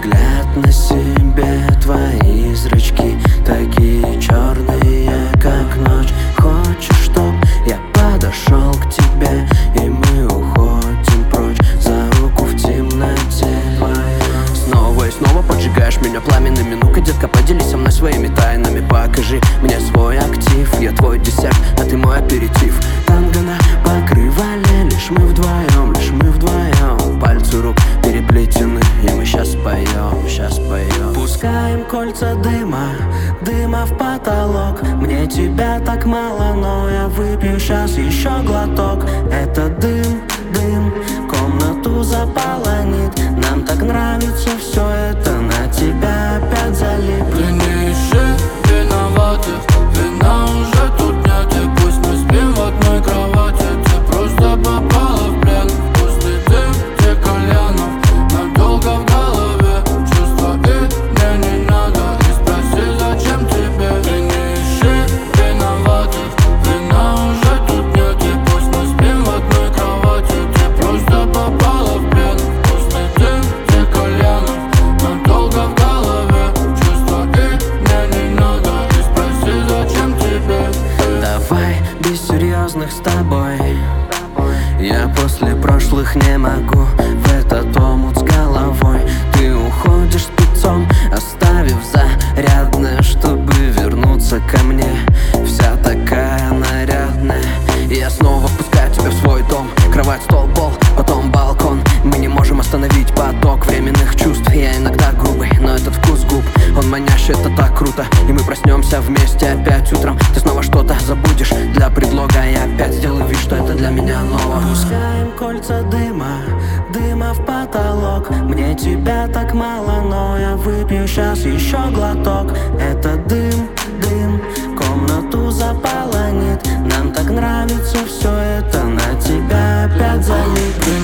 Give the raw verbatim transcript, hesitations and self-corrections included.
взгляд на себе, твои зрачки такие черные, как ночь. Хочешь, чтоб я подошел к тебе, и мы уходим прочь за руку в темноте твоей. Снова и снова поджигаешь меня пламенными. Ну-ка, детка, поделись со мной своими тайнами. Покажи мне свой актив. Я твой десерт, а ты мой аперитив. Танго на покрывале, лишь мы вдвоем, лишь мы вдвоем. Пальцы рук переплетены, и мы сейчас поем, сейчас поем. Пускаем кольца дыма, дыма в потолок. Мне тебя так мало, но я выпью сейчас еще глоток. Это дым, дым, комнату заполонит. Нам так нравится все это, на тебя опять залип. Ты не ищи виноватых, вина уже тут нет. И пусть мы спим в одной кровати, ты просто попала в плен. Вкусный дым, те кальянов, надолго в голове. Чувства и мне не надо, и спроси, зачем тебе. Ты не ищи виноватых, вина уже тут нет. И пусть мы спим в одной кровати, ты просто попала в плен. Вкусный дым, те кальянов, надолго в голове. Чувства и мне не надо, и спроси, зачем тебе. Давай без серьезных с тобой. Я после прошлых не могу в этот омут с головой. Ты уходишь спецом, оставив зарядное, чтобы вернуться ко мне. Вся такая нарядная. И я снова впускаю тебя в свой дом. Кровать, стол, пол, потом балкон. Мы не можем остановить поток временных чувств. Я иногда грубый, но этот вкус губ, он манящий, это так круто. И мы проснемся вместе опять утром. Ты снова что-то забудешь для предлога. Я опять сделаю вид, что это для меня ново. Пускаем кольца дыма, дыма в потолок. Мне тебя так мало, но я выпью сейчас еще глоток. Это дым, дым, комнату заполонит. Нам так нравится все это, на тебя опять залип.